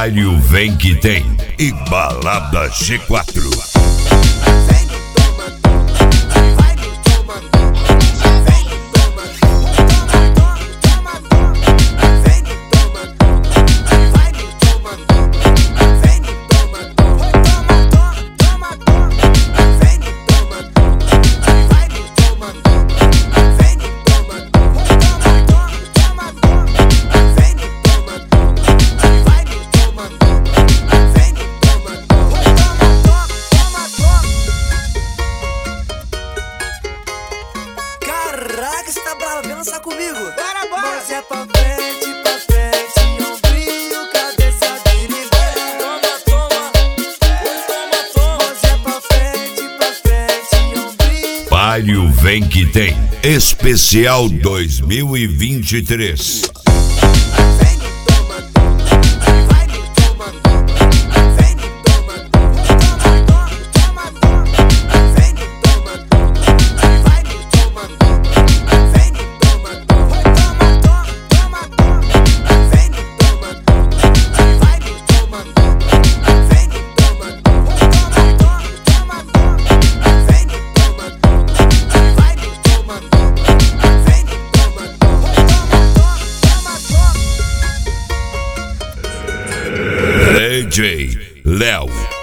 Palio vem que tem e Balada G4. Caraca, você tá brava, vem dançar comigo. Bora, bora. Mas é pra frente, ombrinho, cabeça deslizando. Toma, toma, toma. Mas é pra frente, ombrinho. Palio vem que tem especial 2023. DJ Léo.